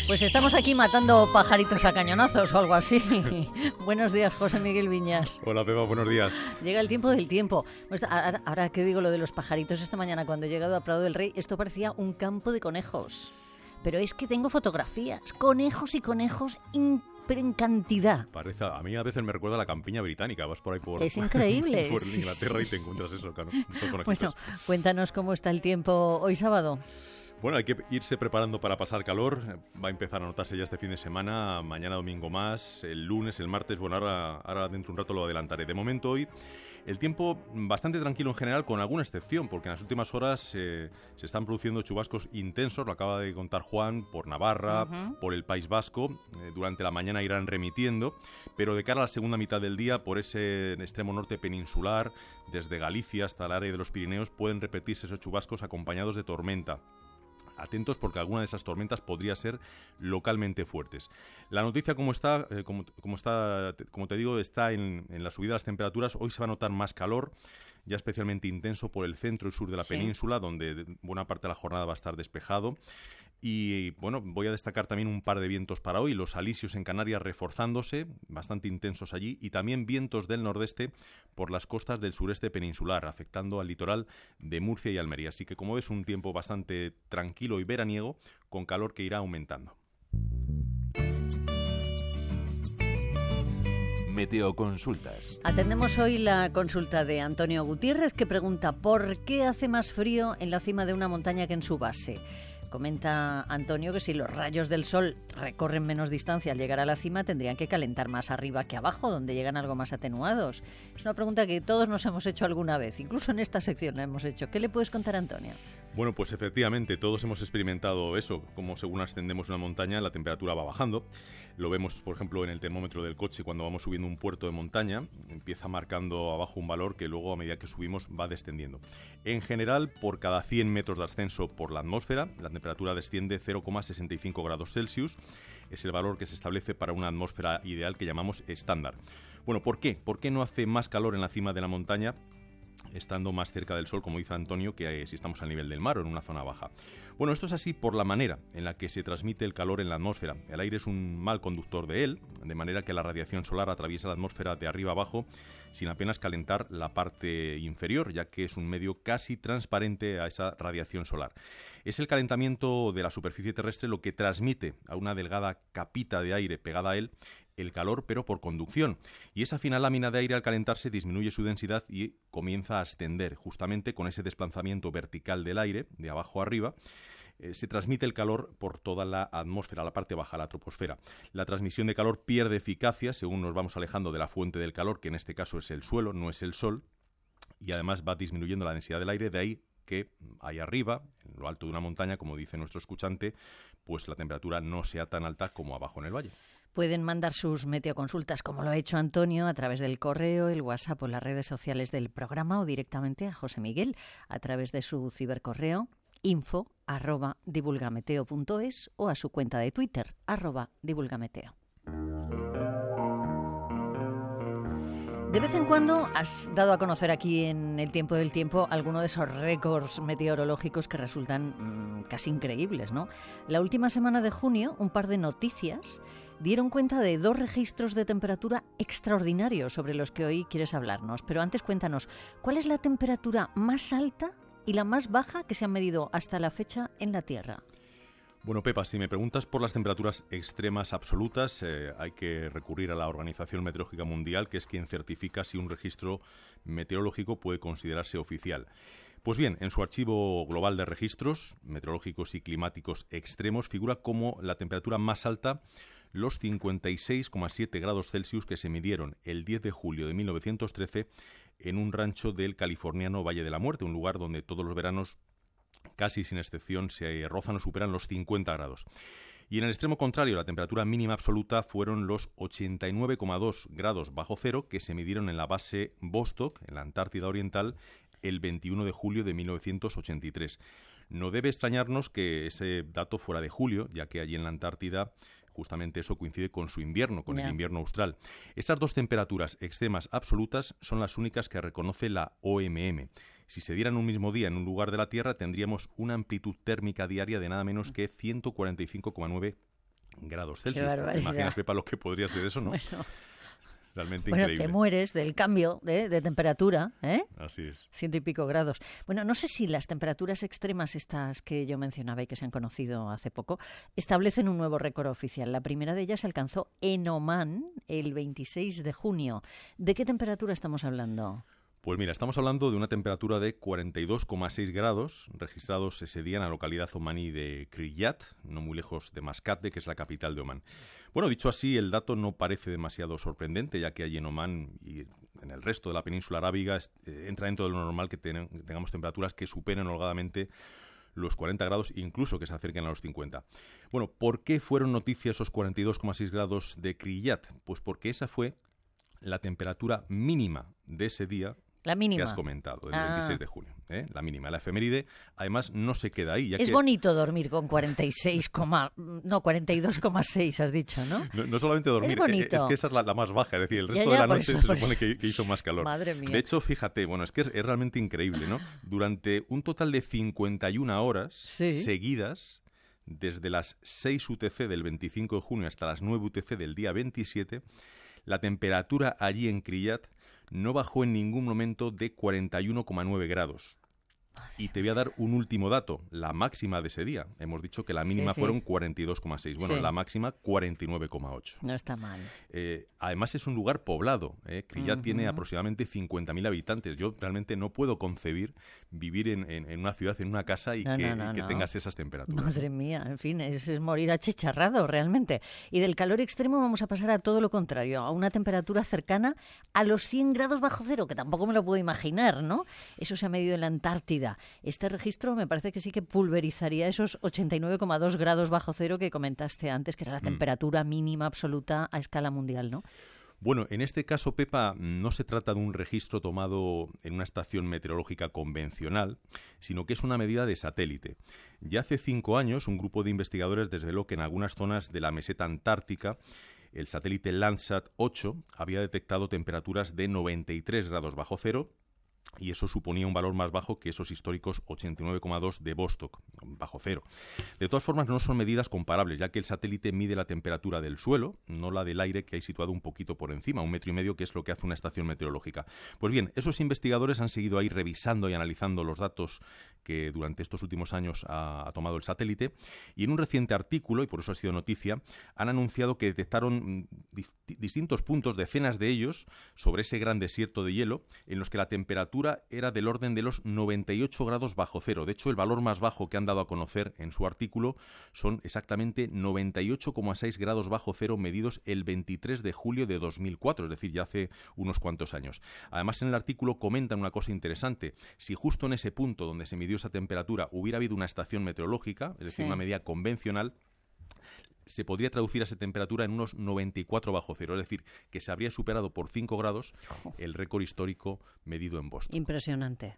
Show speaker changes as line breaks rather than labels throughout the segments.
Pues estamos aquí matando pajaritos a cañonazos o algo así. Buenos días, José Miguel Viñas.
Hola, Pepa, buenos días.
Llega el tiempo del tiempo. Pues ahora que digo lo de los pajaritos, esta mañana cuando he llegado a Prado del Rey, esto parecía un campo de conejos. Pero es que tengo fotografías, conejos y conejos pero en cantidad.
A mí a veces me recuerda a la campiña británica, vas por ahí
es increíble.
por Inglaterra y te encuentras eso, claro, muchos conejitos.
Bueno, cuéntanos cómo está el tiempo hoy sábado.
Bueno, hay que irse preparando para pasar calor. Va a empezar a notarse ya este fin de semana, mañana domingo más, el lunes, el martes. Bueno, ahora dentro de un rato lo adelantaré. De momento hoy el tiempo bastante tranquilo en general, con alguna excepción, porque en las últimas horas se están produciendo chubascos intensos, lo acaba de contar Juan, por Navarra, por el País Vasco. Durante la mañana irán remitiendo, pero de cara a la segunda mitad del día, por ese extremo norte peninsular, desde Galicia hasta el área de los Pirineos, pueden repetirse esos chubascos acompañados de tormenta. Atentos porque alguna de esas tormentas podría ser localmente fuertes. La noticia, como te digo, está en la subida de las temperaturas. Hoy se va a notar más calor, ya especialmente intenso por el centro y sur de la península, donde buena parte de la jornada va a estar despejado. Y bueno, voy a destacar también un par de vientos para hoy, los alisios en Canarias reforzándose, bastante intensos allí, y también vientos del nordeste por las costas del sureste peninsular, afectando al litoral de Murcia y Almería. Así que, como ves, un tiempo bastante tranquilo y veraniego, con calor que irá aumentando.
Meteoconsultas.
Atendemos hoy la consulta de Antonio Gutiérrez, que pregunta ¿por qué hace más frío en la cima de una montaña que en su base? Comenta Antonio que si los rayos del sol recorren menos distancia al llegar a la cima, tendrían que calentar más arriba que abajo, donde llegan algo más atenuados. Es una pregunta que todos nos hemos hecho alguna vez, incluso en esta sección la hemos hecho. ¿Qué le puedes contar, Antonio?
Bueno, pues efectivamente, todos hemos experimentado eso, como según ascendemos una montaña, la temperatura va bajando. Lo vemos, por ejemplo, en el termómetro del coche cuando vamos subiendo un puerto de montaña, empieza marcando abajo un valor que luego, a medida que subimos, va descendiendo. En general, por cada 100 metros de ascenso por la atmósfera, la temperatura desciende 0,65 grados Celsius. Es el valor que se establece para una atmósfera ideal que llamamos estándar. Bueno, ¿por qué? ¿Por qué no hace más calor en la cima de la montaña, estando más cerca del sol, como dice Antonio, que si estamos al nivel del mar o en una zona baja? Bueno, esto es así por la manera en la que se transmite el calor en la atmósfera. El aire es un mal conductor de él, de manera que la radiación solar atraviesa la atmósfera de arriba abajo sin apenas calentar la parte inferior, ya que es un medio casi transparente a esa radiación solar. Es el calentamiento de la superficie terrestre lo que transmite a una delgada capita de aire pegada a él el calor, pero por conducción. Y esa fina lámina de aire, al calentarse, disminuye su densidad y comienza a ascender. Justamente con ese desplazamiento vertical del aire, de abajo a arriba, se transmite el calor por toda la atmósfera, la parte baja, la troposfera. La transmisión de calor pierde eficacia según nos vamos alejando de la fuente del calor, que en este caso es el suelo, no es el sol, y además va disminuyendo la densidad del aire, de ahí que ahí arriba, en lo alto de una montaña, como dice nuestro escuchante, pues la temperatura no sea tan alta como abajo en el valle.
Pueden mandar sus meteoconsultas, como lo ha hecho Antonio, a través del correo, el WhatsApp o las redes sociales del programa, o directamente a José Miguel a través de su cibercorreo info@divulgameteo.es o a su cuenta de Twitter @divulgameteo. De vez en cuando has dado a conocer aquí en El Tiempo del Tiempo alguno de esos récords meteorológicos que resultan casi increíbles, ¿no? La última semana de junio, un par de noticias dieron cuenta de 2 registros de temperatura extraordinarios sobre los que hoy quieres hablarnos. Pero antes cuéntanos, ¿cuál es la temperatura más alta y la más baja que se han medido hasta la fecha en la Tierra?
Bueno, Pepa, si me preguntas por las temperaturas extremas absolutas, hay que recurrir a la Organización Meteorológica Mundial, que es quien certifica si un registro meteorológico puede considerarse oficial. Pues bien, en su archivo global de registros meteorológicos y climáticos extremos figura como la temperatura más alta los 56,7 grados Celsius que se midieron el 10 de julio de 1913 en un rancho del californiano Valle de la Muerte, un lugar donde todos los veranos, casi sin excepción, se rozan o superan los 50 grados. Y en el extremo contrario, la temperatura mínima absoluta fueron los 89,2 grados bajo cero que se midieron en la base Vostok, en la Antártida Oriental, el 21 de julio de 1983. No debe extrañarnos que ese dato fuera de julio, ya que allí en la Antártida justamente eso coincide con su invierno, con el invierno austral. Estas 2 temperaturas extremas absolutas son las únicas que reconoce la OMM. Si se dieran un mismo día en un lugar de la Tierra, tendríamos una amplitud térmica diaria de nada menos que 145,9 grados Celsius. ¿Te imaginas, Pepa, lo que podría ser eso, no?
Bueno.
Realmente
Bueno,
increíble.
te mueres del cambio de temperatura, ¿eh?
Así es.
100 y pico grados. Bueno, no sé si las temperaturas extremas estas que yo mencionaba y que se han conocido hace poco establecen un nuevo récord oficial. La primera de ellas se alcanzó en Omán el 26 de junio. ¿De qué temperatura estamos hablando?
Pues mira, estamos hablando de una temperatura de 42,6 grados registrados ese día en la localidad omaní de Kriyat, no muy lejos de Mascate, que es la capital de Omán. Bueno, dicho así, el dato no parece demasiado sorprendente, ya que allí en Omán y en el resto de la península arábiga entra dentro de lo normal que tengamos temperaturas que superen holgadamente los 40 grados, incluso que se acerquen a los 50. Bueno, ¿por qué fueron noticia esos 42,6 grados de Kriyat? Pues porque esa fue la temperatura mínima de ese día.
La mínima.
Que has comentado, el 26 de junio. La mínima. La efeméride, además, no se queda ahí. Ya
es
que...
bonito dormir con 42,6 has dicho, ¿no?
No solamente dormir,
es bonito.
Es que esa es la más baja. Es decir, el resto de la noche se supone que hizo más calor.
Madre mía.
De hecho, fíjate, bueno, es que es realmente increíble, ¿no? Durante un total de 51 horas seguidas, desde las 6 UTC del 25 de junio hasta las 9 UTC del día 27, la temperatura allí en Kriyat no bajó en ningún momento de 41,9 grados. Y te voy a dar un último dato, la máxima de ese día. Hemos dicho que la mínima fueron 42,6. Bueno, la máxima 49,8.
No está mal.
Además es un lugar poblado. Kriyat tiene aproximadamente 50.000 habitantes. Yo realmente no puedo concebir vivir en una ciudad, en una casa y que tengas esas temperaturas.
Madre mía, en fin, es morir achicharrado realmente. Y del calor extremo vamos a pasar a todo lo contrario, a una temperatura cercana a los 100 grados bajo cero, que tampoco me lo puedo imaginar, ¿no? Eso se ha medido en la Antártida. Este registro me parece que sí que pulverizaría esos 89,2 grados bajo cero que comentaste antes, que era la temperatura mínima absoluta a escala mundial, ¿no?
Bueno, en este caso, Pepa, no se trata de un registro tomado en una estación meteorológica convencional, sino que es una medida de satélite. Ya hace 5 años, un grupo de investigadores desveló que en algunas zonas de la meseta antártica el satélite Landsat 8 había detectado temperaturas de 93 grados bajo cero, y eso suponía un valor más bajo que esos históricos 89,2 de Vostok, bajo cero. De todas formas, no son medidas comparables, ya que el satélite mide la temperatura del suelo, no la del aire, que hay situado un poquito por encima, 1,5 metros, que es lo que hace una estación meteorológica. Pues bien, esos investigadores han seguido ahí revisando y analizando los datos que durante estos últimos años ha tomado el satélite, y en un reciente artículo, y por eso ha sido noticia, han anunciado que detectaron distintos puntos, decenas de ellos, sobre ese gran desierto de hielo, en los que la temperatura era del orden de los 98 grados bajo cero. De hecho, el valor más bajo que han dado a conocer en su artículo son exactamente 98,6 grados bajo cero medidos el 23 de julio de 2004, es decir, ya hace unos cuantos años. Además, en el artículo comentan una cosa interesante. Si justo en ese punto donde se midió esa temperatura hubiera habido una estación meteorológica, es decir, una medida convencional, se podría traducir a esa temperatura en unos 94 bajo cero, es decir, que se habría superado por 5 grados el récord histórico medido en Boston.
Impresionante.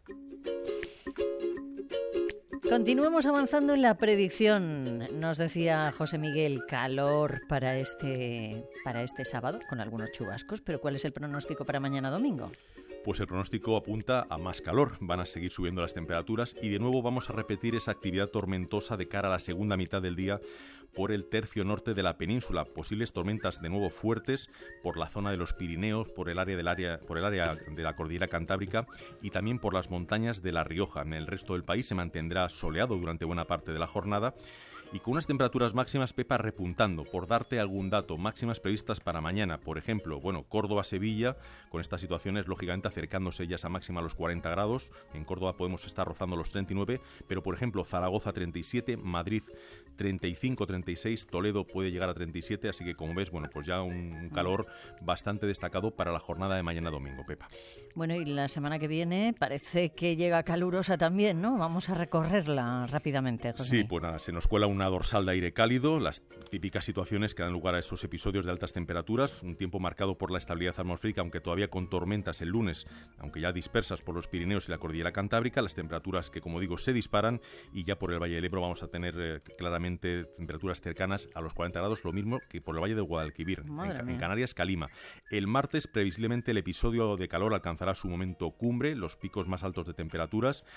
Continuemos avanzando en la predicción. Nos decía José Miguel, calor para este sábado, con algunos chubascos, pero ¿cuál es el pronóstico para mañana domingo?
Pues el pronóstico apunta a más calor, van a seguir subiendo las temperaturas y de nuevo vamos a repetir esa actividad tormentosa de cara a la segunda mitad del día por el tercio norte de la península. Posibles tormentas de nuevo fuertes por la zona de los Pirineos, por el área de la cordillera Cantábrica y también por las montañas de La Rioja. En el resto del país se mantendrá soleado durante buena parte de la jornada y con unas temperaturas máximas, Pepa, repuntando. Por darte algún dato, máximas previstas para mañana, por ejemplo, Córdoba-Sevilla, con estas situaciones lógicamente acercándose ya a esa máxima a los 40 grados. En Córdoba podemos estar rozando los 39, pero por ejemplo Zaragoza 37, Madrid 35, 36, Toledo puede llegar a 37, así que como ves, pues ya un calor bastante destacado para la jornada de mañana domingo, Pepa.
Bueno, y la semana que viene parece que llega calurosa también, ¿no? Vamos a recorrerla rápidamente, José.
Sí, pues nada, se nos cuela una dorsal de aire cálido, las típicas situaciones que dan lugar a esos episodios de altas temperaturas, un tiempo marcado por la estabilidad atmosférica, aunque todavía con tormentas el lunes, aunque ya dispersas por los Pirineos y la cordillera Cantábrica, las temperaturas que, como digo, se disparan y ya por el Valle del Ebro vamos a tener claramente temperaturas cercanas a los 40 grados, lo mismo que por el Valle de Guadalquivir, en Canarias, Calima. El martes, previsiblemente, el episodio de calor alcanzará su momento cumbre, los picos más altos de temperaturas.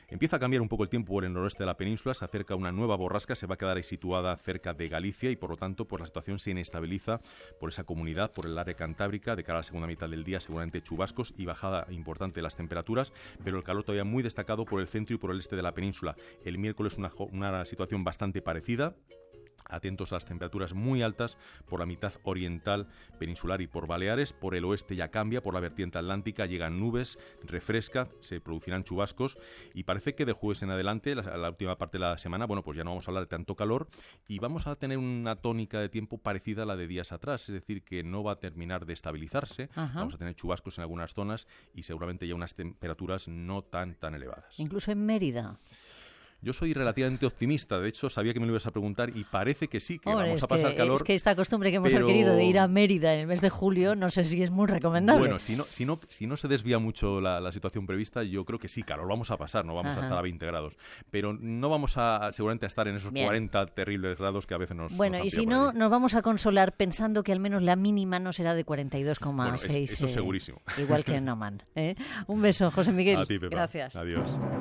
Empieza a cambiar un poco el tiempo por el noroeste de la península, se acerca una nueva borrasca, se va a quedar ahí situada cerca de Galicia y por lo tanto pues la situación se inestabiliza por esa comunidad, por el área cantábrica. De cara a la segunda mitad del día seguramente chubascos y bajada importante de las temperaturas, pero el calor todavía muy destacado por el centro y por el este de la península. El miércoles una situación bastante parecida. Atentos a las temperaturas muy altas por la mitad oriental peninsular y por Baleares. Por el oeste ya cambia, por la vertiente atlántica llegan nubes, refresca, se producirán chubascos y parece que del jueves en adelante, la última parte de la semana, bueno, pues ya no vamos a hablar de tanto calor y vamos a tener una tónica de tiempo parecida a la de días atrás, es decir, que no va a terminar de estabilizarse. Vamos a tener chubascos en algunas zonas y seguramente ya unas temperaturas no tan elevadas.
Incluso en Mérida.
Yo soy relativamente optimista, de hecho sabía que me lo ibas a preguntar y parece que sí, que vamos a pasar calor.
Es que esta costumbre que hemos adquirido de ir a Mérida en el mes de julio, no sé si es muy recomendable.
Bueno, si no se desvía mucho la situación prevista, yo creo que sí, calor vamos a pasar, no vamos a estar a 20 grados, pero no vamos seguramente a estar en esos 40 terribles grados que a veces nos
Bueno, y si no, nos vamos a consolar pensando que al menos la mínima no será de 42,6.
Bueno, eso segurísimo.
Igual que en Oman. Un beso, José Miguel.
A ti, Pepa.
Gracias.
Adiós.